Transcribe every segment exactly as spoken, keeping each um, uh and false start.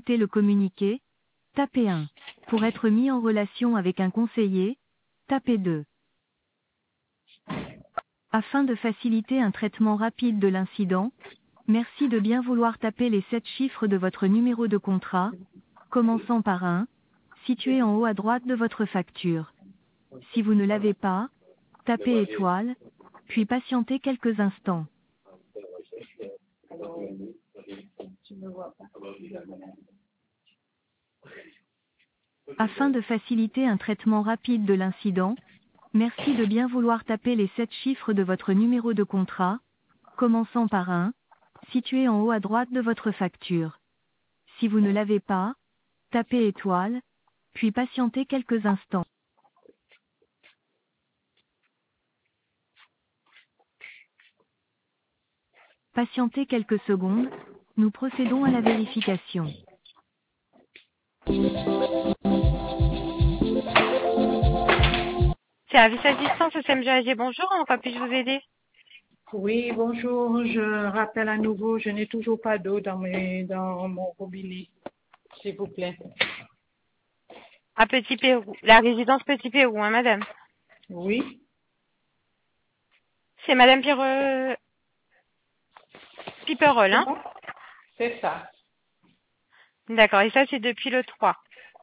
écouter le communiqué, tapez un. Pour être mis en relation avec un conseiller, tapez deux. Afin de faciliter un traitement rapide de l'incident, merci de bien vouloir taper les sept chiffres de votre numéro de contrat, commençant par un, situé en haut à droite de votre facture. Si vous ne l'avez pas, tapez étoile, puis patientez quelques instants. Afin de faciliter un traitement rapide de l'incident, merci de bien vouloir taper les sept chiffres de votre numéro de contrat, commençant par un, situé en haut à droite de votre facture. Si vous ne l'avez pas, tapez étoile, puis patientez quelques instants. Patientez quelques secondes, nous procédons à la vérification. Service assistance au C M G A G, bonjour, en quoi puis-je vous aider? Oui, bonjour. Je rappelle à nouveau, je n'ai toujours pas d'eau dans, mes, dans mon robinet, s'il vous plaît. À Petit Pérou, la résidence Petit Pérou, hein, madame? Oui, C'est madame Pierre euh, Piperol, hein? comment? C'est ça. D'accord, et ça c'est depuis le trois.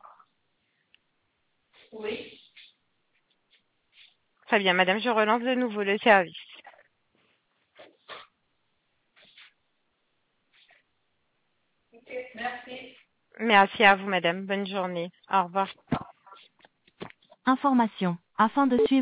Oui. Très bien, madame, je relance de nouveau le service. Ok, merci. Merci à vous, madame. Bonne journée. Au revoir. Information. Afin de suivre